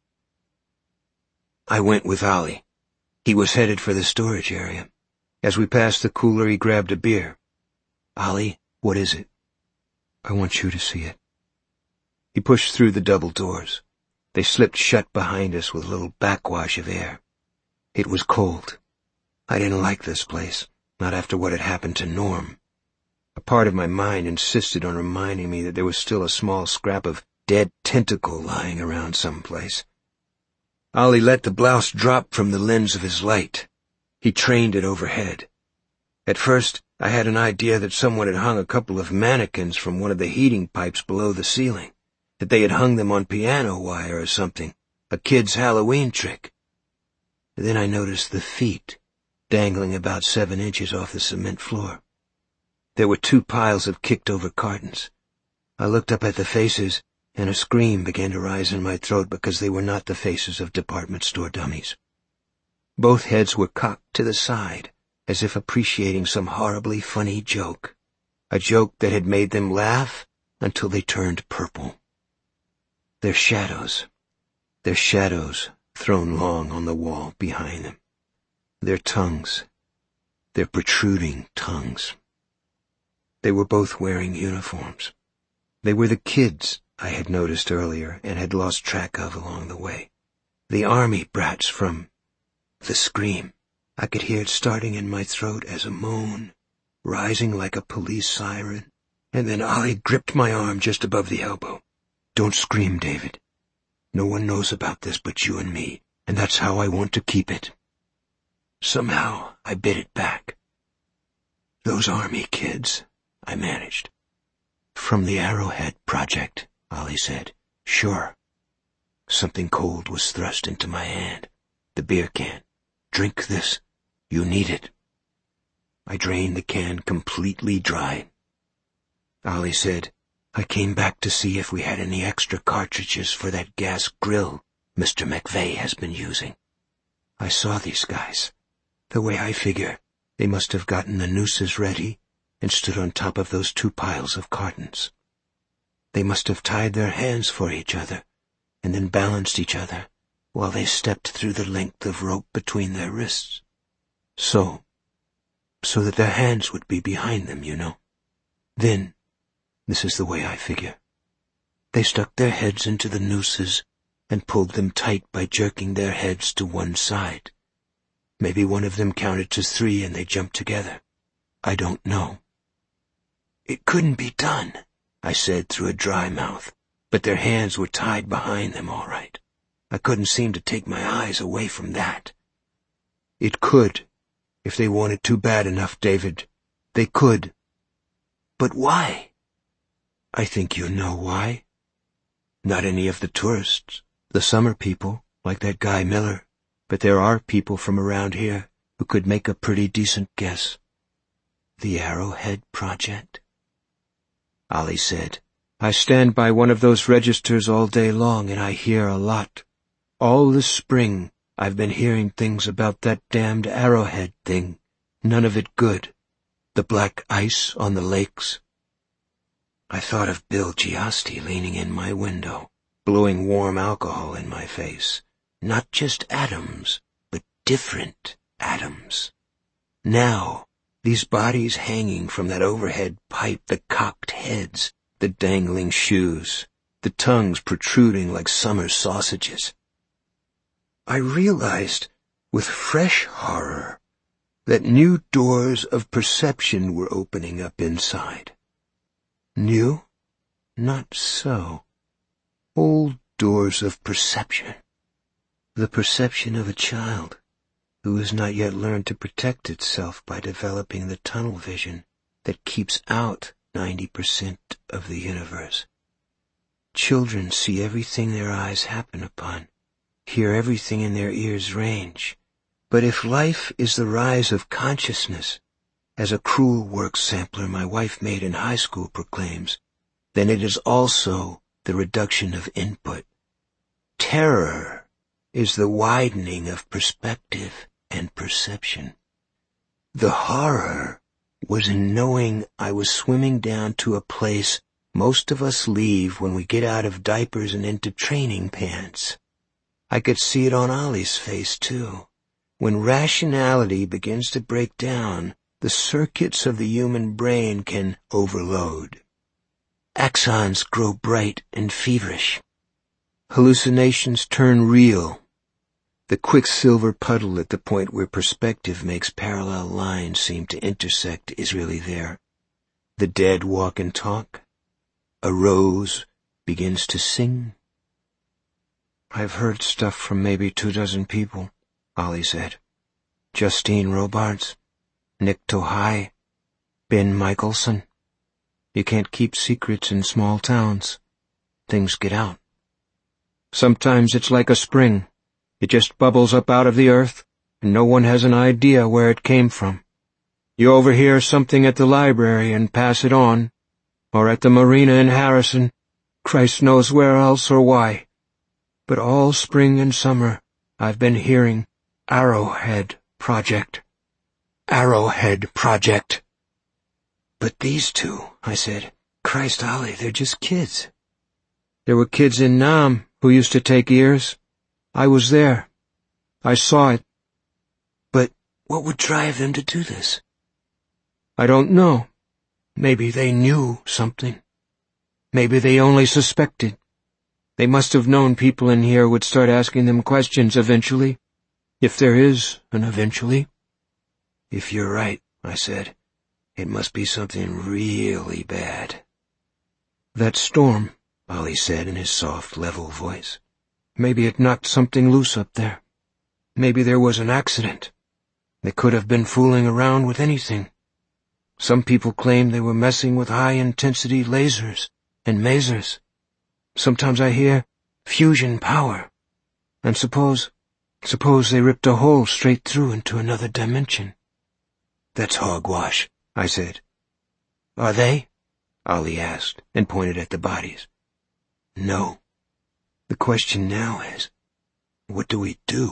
I went with Ollie. He was headed for the storage area. As we passed the cooler, he grabbed a beer. "Ollie, what is it?" "I want you to see it." He pushed through the double doors. They slipped shut behind us with a little backwash of air. It was cold. I didn't like this place, not after what had happened to Norm. A part of my mind insisted on reminding me that there was still a small scrap of dead tentacle lying around someplace. Ollie let the blouse drop from the lens of his light. He trained it overhead. At first, I had an idea that someone had hung a couple of mannequins from one of the heating pipes below the ceiling, that they had hung them on piano wire or something, a kid's Halloween trick. Then I noticed the feet, dangling about seven inches off the cement floor. There were two piles of kicked-over cartons. I looked up at the faces, and a scream began to rise in my throat because they were not the faces of department store dummies. Both heads were cocked to the side, as if appreciating some horribly funny joke, a joke that had made them laugh until they turned purple. Their shadows, their shadows thrown long on the wall behind them. Their tongues, their protruding tongues. They were both wearing uniforms. They were the kids I had noticed earlier and had lost track of along the way. The army brats from... The scream. I could hear it starting in my throat as a moan, rising like a police siren, and then Ollie gripped my arm just above the elbow. "Don't scream, David. No one knows about this but you and me, and that's how I want to keep it." Somehow I bit it back. "Those army kids," I managed. "From the Arrowhead Project," Ollie said. "Sure." Something cold was thrust into my hand. The beer can. "Drink this. You need it." I drained the can completely dry. Ollie said, "I came back to see if we had any extra cartridges for that gas grill Mister McVeigh has been using. I saw these guys. The way I figure, they must have gotten the nooses ready and stood on top of those two piles of cartons. They must have tied their hands for each other and then balanced each other while they stepped through the length of rope between their wrists. So, so that their hands would be behind them, you know. Then, this is the way I figure. They stuck their heads into the nooses and pulled them tight by jerking their heads to one side. Maybe one of them counted to three and they jumped together. I don't know." "It couldn't be done," I said through a dry mouth, "but their hands were tied behind them all right. I couldn't seem to take my eyes away from that." "It could, if they wanted to bad enough, David. They could, But why? I think you know why. Not any of the tourists, the summer people, like that guy Miller, but there are people from around here who could make a pretty decent guess. The Arrowhead Project? Ollie said, I stand by one of those registers all day long and I hear a lot. All this spring I've been hearing things about that damned Arrowhead thing. None of it good. The black ice on the lakes. I thought of Bill Giasti leaning in my window, blowing warm alcohol in my face. Not just atoms, but different atoms. Now, these bodies hanging from that overhead pipe, the cocked heads, the dangling shoes, the tongues protruding like summer sausages. I realized, with fresh horror, that new doors of perception were opening up inside. New? Not so. Old doors of perception. The perception of a child who has not yet learned to protect itself by developing the tunnel vision that keeps out ninety percent of the universe. Children see everything their eyes happen upon, hear everything in their ears' range. But if life is the rise of consciousness, as a cruel work sampler my wife made in high school proclaims, then it is also the reduction of input. Terror is the widening of perspective and perception. The horror was in knowing I was swimming down to a place most of us leave when we get out of diapers and into training pants. I could see it on Ollie's face, too. When rationality begins to break down, the circuits of the human brain can overload. Axons grow bright and feverish. Hallucinations turn real. The quicksilver puddle at the point where perspective makes parallel lines seem to intersect is really there. The dead walk and talk. A rose begins to sing. I've heard stuff from maybe two dozen people, Ollie said. Justine Robards, Nick Tohai, Ben Michelson. You can't keep secrets in small towns. Things get out. Sometimes it's like a spring. It just bubbles up out of the earth, and no one has an idea where it came from. You overhear something at the library and pass it on, or at the marina in Harrison, Christ knows where else or why. But all spring and summer I've been hearing Arrowhead Project. Arrowhead Project. But these two, I said, Christ, Ollie, they're just kids. There were kids in Nam who used to take ears. I was there. I saw it. But what would drive them to do this? I don't know. Maybe they knew something. Maybe they only suspected. They must have known people in here would start asking them questions eventually, if there is an eventually. If you're right, I said, it must be something really bad. That storm, Ollie said in his soft, level voice. Maybe it knocked something loose up there. Maybe there was an accident. They could have been fooling around with anything. Some people claim they were messing with high-intensity lasers and masers. Sometimes I hear fusion power. And suppose, suppose they ripped a hole straight through into another dimension. That's hogwash, I said. Are they? Ollie asked and pointed at the bodies. No. The question now is, what do we do?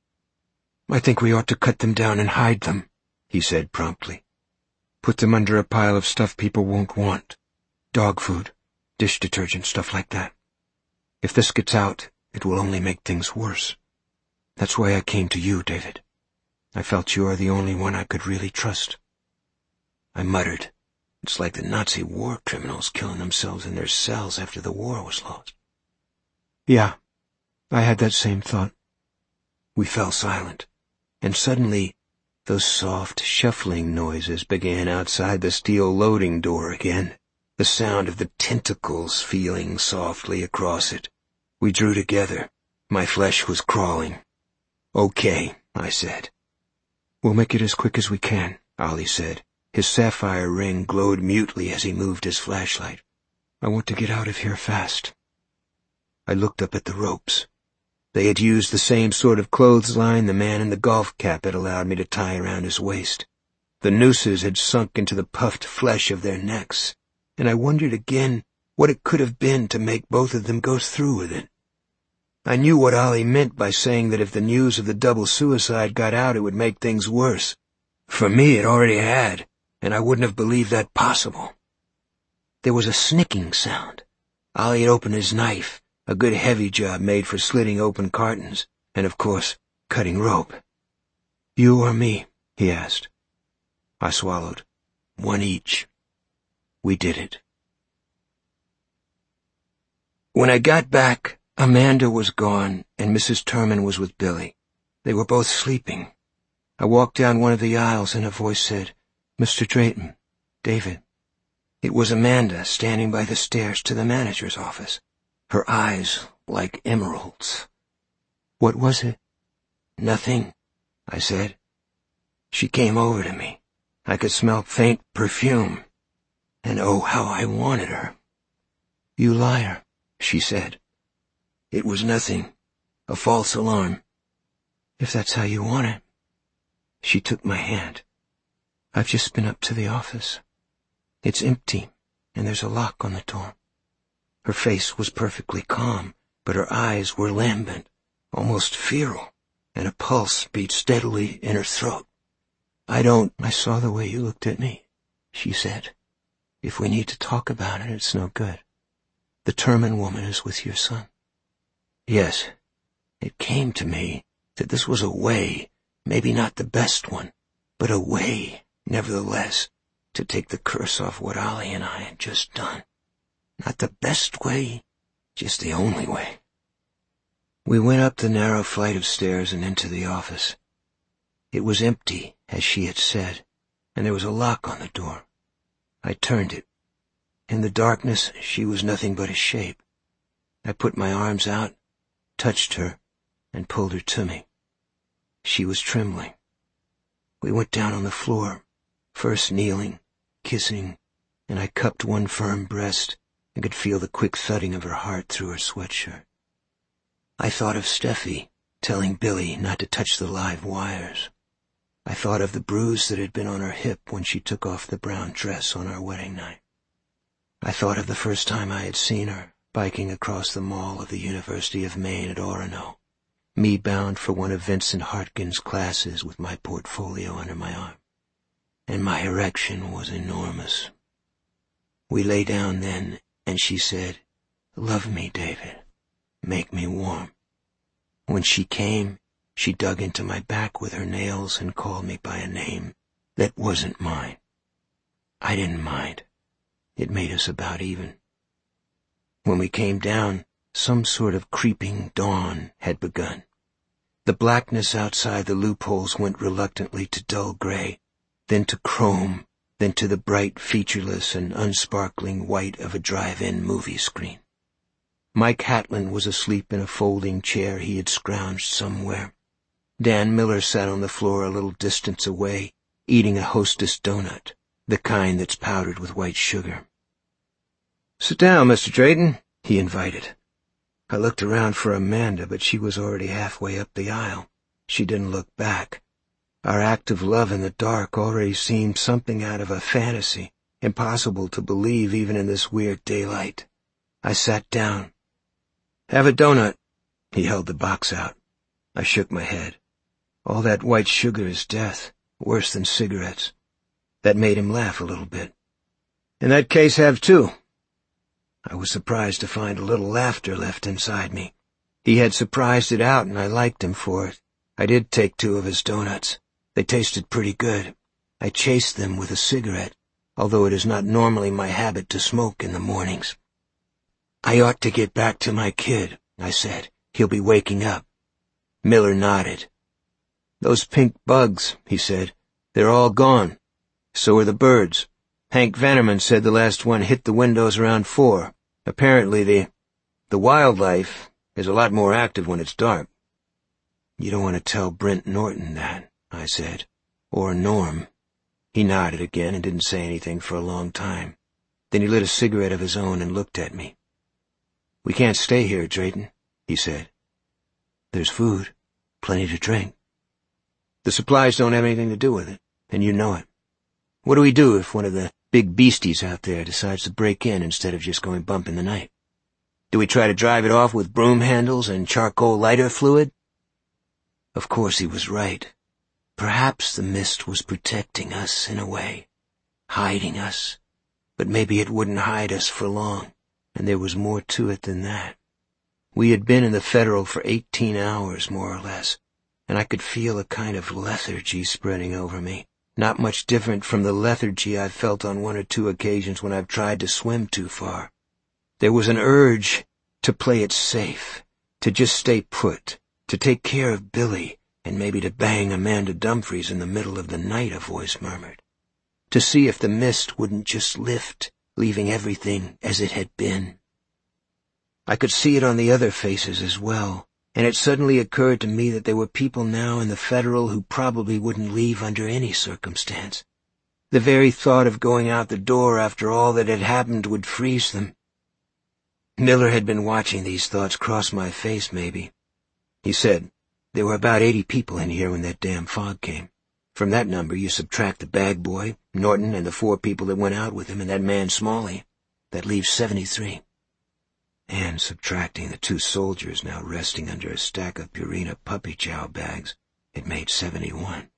I think we ought to cut them down and hide them, he said promptly. Put them under a pile of stuff people won't want. Dog food, dish detergent, stuff like that. If this gets out, it will only make things worse. That's why I came to you, David. I felt you are the only one I could really trust. I muttered. It's like the Nazi war criminals killing themselves in their cells after the war was lost. Yeah, I had that same thought. We fell silent, and suddenly those soft, shuffling noises began outside the steel loading door again, the sound of the tentacles feeling softly across it. We drew together. My flesh was crawling. Okay, I said. We'll make it as quick as we can, Ollie said, His sapphire ring glowed mutely as he moved his flashlight. "I want to get out of here fast." I looked up at the ropes. They had used the same sort of clothesline the man in the golf cap had allowed me to tie around his waist. The nooses had sunk into the puffed flesh of their necks, and I wondered again what it could have been to make both of them go through with it. I knew what Ollie meant by saying that if the news of the double suicide got out, it would make things worse. For me, it already had, and I wouldn't have believed that possible. There was a snicking sound. Ollie had opened his knife, a good heavy job made for slitting open cartons, and of course, cutting rope. "You or me?" he asked. I swallowed. One each. We did it. When I got back, Amanda was gone, and Missus Terman was with Billy. They were both sleeping. I walked down one of the aisles, and a voice said, "Mister Drayton, David." It was Amanda, standing by the stairs to the manager's office, her eyes like emeralds. "What was it?" "Nothing," I said. She came over to me. I could smell faint perfume, and oh, how I wanted her. "You liar," she said. "It was nothing. A false alarm." "If that's how you want it." She took my hand. "I've just been up to the office. It's empty, and there's a lock on the door." Her face was perfectly calm, but her eyes were lambent, almost feral, and a pulse beat steadily in her throat. "I don't—" "I saw the way you looked at me," she said. "If we need to talk about it, it's no good. The Terman woman is with your son." Yes, it came to me that this was a way, maybe not the best one, but a way, nevertheless, to take the curse off what Ollie and I had just done. Not the best way, just the only way. We went up the narrow flight of stairs and into the office. It was empty, as she had said, and there was a lock on the door. I turned it. In the darkness, she was nothing but a shape. I put my arms out, touched her, and pulled her to me. She was trembling. We went down on the floor, first kneeling, kissing, and I cupped one firm breast and could feel the quick thudding of her heart through her sweatshirt. I thought of Steffi telling Billy not to touch the live wires. I thought of the bruise that had been on her hip when she took off the brown dress on our wedding night. I thought of the first time I had seen her, biking across the mall of the University of Maine at Orono, me bound for one of Vincent Hartgen's classes with my portfolio under my arm. And my erection was enormous. We lay down then, and she said, "Love me, David. Make me warm." When she came, she dug into my back with her nails and called me by a name that wasn't mine. I didn't mind. It made us about even. When we came down, some sort of creeping dawn had begun. The blackness outside the loopholes went reluctantly to dull gray, then to chrome, then to the bright, featureless, and unsparkling white of a drive-in movie screen. Mike Hatlin was asleep in a folding chair he had scrounged somewhere. Dan Miller sat on the floor a little distance away, eating a Hostess donut, the kind that's powdered with white sugar. "Sit down, Mister Drayton," he invited. I looked around for Amanda, but she was already halfway up the aisle. She didn't look back. Our act of love in the dark already seemed something out of a fantasy, impossible to believe even in this weird daylight. I sat down. "Have a donut." He held the box out. I shook my head. All that white sugar is death, worse than cigarettes. That made him laugh a little bit. "In that case, have two." I was surprised to find a little laughter left inside me. He had surprised it out, and I liked him for it. I did take two of his donuts. They tasted pretty good. I chased them with a cigarette, although it is not normally my habit to smoke in the mornings. "I ought to get back to my kid," I said. "He'll be waking up." Miller nodded. "Those pink bugs," he said. "They're all gone. So are the birds. Hank Vannerman said the last one hit the windows around four. Apparently the, the wildlife is a lot more active when it's dark." "You don't want to tell Brent Norton that," I said. "Or Norm." He nodded again and didn't say anything for a long time. Then he lit a cigarette of his own and looked at me. "We can't stay here, Drayton," he said. "There's food, plenty to drink. The supplies don't have anything to do with it, and you know it. What do we do if one of the big beasties out there decides to break in instead of just going bump in the night? Do we try to drive it off with broom handles and charcoal lighter fluid?" Of course he was right. Perhaps the mist was protecting us in a way, hiding us, but maybe it wouldn't hide us for long, and there was more to it than that. We had been in the Federal for eighteen hours, more or less, and I could feel a kind of lethargy spreading over me, not much different from the lethargy I've felt on one or two occasions when I've tried to swim too far. There was an urge to play it safe, to just stay put, to take care of Billy, and maybe to bang Amanda Dumfries in the middle of the night, a voice murmured. To see if the mist wouldn't just lift, leaving everything as it had been. I could see it on the other faces as well, and it suddenly occurred to me that there were people now in the Federal who probably wouldn't leave under any circumstance. The very thought of going out the door after all that had happened would freeze them. Miller had been watching these thoughts cross my face, maybe. He said, "There were about eighty people in here when that damn fog came. From that number you subtract the bag boy, Norton, and the four people that went out with him, and that man Smalley. That leaves seventy-three. And subtracting the two soldiers now resting under a stack of Purina puppy chow bags, it made seventy-one.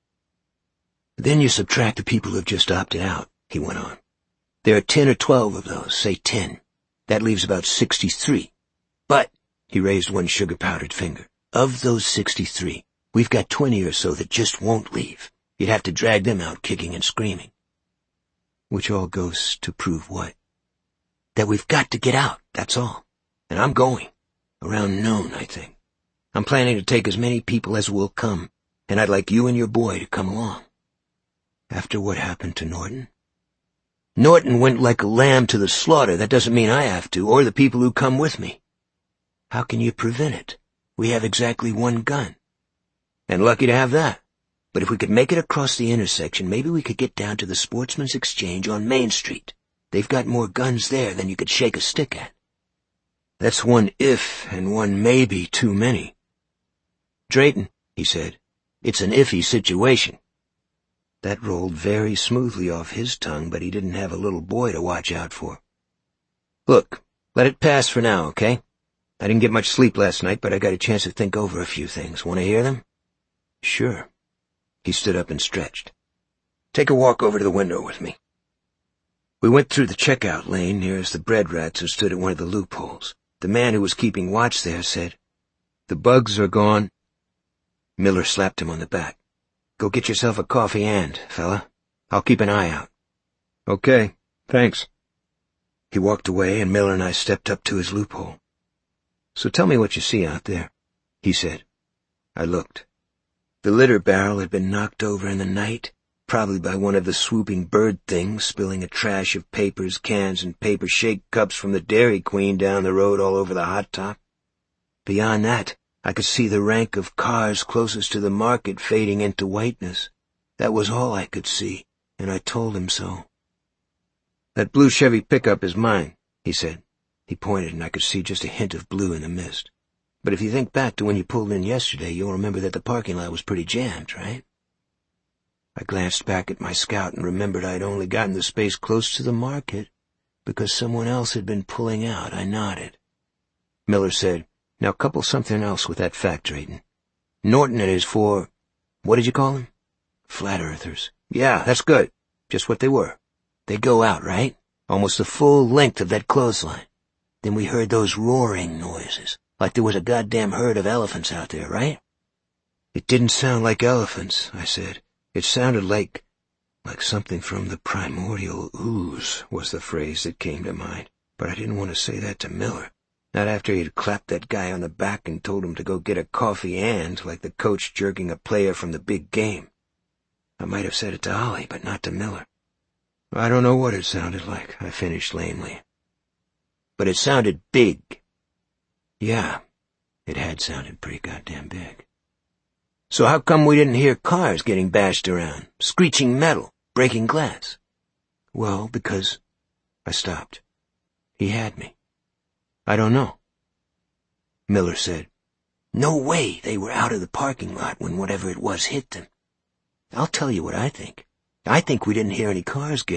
Then you subtract the people who've just opted out," he went on. "There are ten or twelve of those, say ten. That leaves about sixty-three. But," he raised one sugar-powdered finger, "of those sixty-three, we've got twenty or so that just won't leave. You'd have to drag them out kicking and screaming." Which all goes to prove what? That we've got to get out, that's all. And I'm going. Around noon, I think. I'm planning to take as many people as will come, and I'd like you and your boy to come along. After what happened to Norton? Norton went like a lamb to the slaughter. That doesn't mean I have to, or the people who come with me. How can you prevent it? We have exactly one gun. And lucky to have that. But if we could make it across the intersection, maybe we could get down to the Sportsman's Exchange on Main Street. They've got more guns there than you could shake a stick at. That's one if and one maybe too many. "Drayton," he said, "it's an iffy situation." That rolled very smoothly off his tongue, but he didn't have a little boy to watch out for. "Look, let it pass for now, okay? I didn't get much sleep last night, but I got a chance to think over a few things. Want to hear them?" "Sure." He stood up and stretched. "Take a walk over to the window with me." We went through the checkout lane nearest the bread rats and stood at one of the loopholes. The man who was keeping watch there said, "The bugs are gone." Miller slapped him on the back. "Go get yourself a coffee and, fella. I'll keep an eye out." "Okay, thanks." He walked away, and Miller and I stepped up to his loophole. "So tell me what you see out there," he said. I looked. The litter barrel had been knocked over in the night, probably by one of the swooping bird things, spilling a trash of papers, cans, and paper shake cups from the Dairy Queen down the road all over the hot top. Beyond that, I could see the rank of cars closest to the market fading into whiteness. That was all I could see, and I told him so. "That blue Chevy pickup is mine," he said. He pointed, and I could see just a hint of blue in the mist. "But if you think back to when you pulled in yesterday, you'll remember that the parking lot was pretty jammed, right?" I glanced back at my Scout and remembered I'd only gotten the space close to the market because someone else had been pulling out. I nodded. Miller said, "Now couple something else with that fact, Drayton. Norton and his four, what did you call them? Flat earthers. Yeah, that's good. Just what they were. They go out, right? Almost the full length of that clothesline. Then we heard those roaring noises, like there was a goddamn herd of elephants out there, right?" "It didn't sound like elephants," I said. "It sounded like, like something from the primordial ooze," was the phrase that came to mind. But I didn't want to say that to Miller. Not after he had clapped that guy on the back and told him to go get a coffee and, like the coach jerking a player from the big game. I might have said it to Ollie, but not to Miller. "I don't know what it sounded like," I finished lamely. "But it sounded big." Yeah, it had sounded pretty goddamn big. "So how come we didn't hear cars getting bashed around, screeching metal, breaking glass. Well, because... I stopped. He had me. I don't know. Miller said, No way they were out of the parking lot when whatever it was hit them. I'll tell you what I think. I think we didn't hear any cars get